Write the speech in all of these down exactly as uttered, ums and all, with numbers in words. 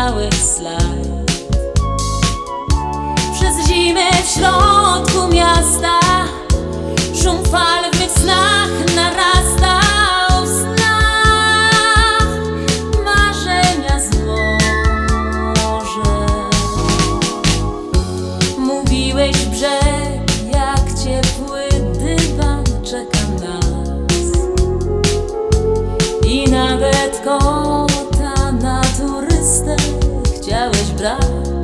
białych slajd. Przez zimę w środku miasta szum fal w mych snach narasta. O, w snach marzenia złożę. Mówiłeś brzeg jak ciepły dywan czeka nas i nawet kota na turystę chciałeś brać.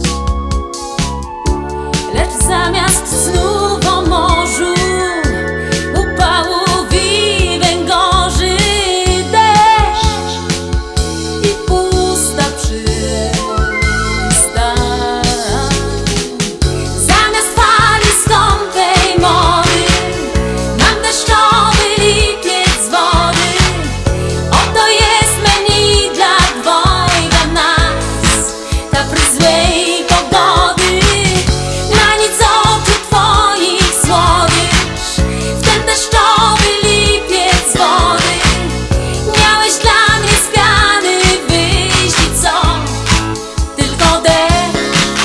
Lecz zamiast znów o morzu, upałów i węgorzy, deszcz i pusta przystań. Zamiast fali skąpej mody mam deszczowy lipiec z wody. Oto jest menu dla dwojga nas, kapry złej pogody. Na nic oczu twoich słodycz w ten deszczowy lipiec z wody. Miałeś dla mnie z piany wyjść i co? Tylko deszcz.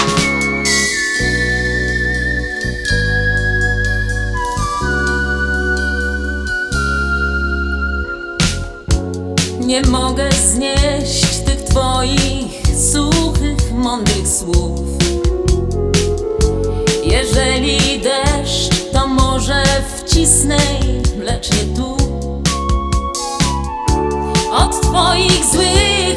Nie mogę znieść tych twoich suchych, mądrych słów. Jeżeli deszcz, to może wcisnę, lecz nie tu. Od twoich złych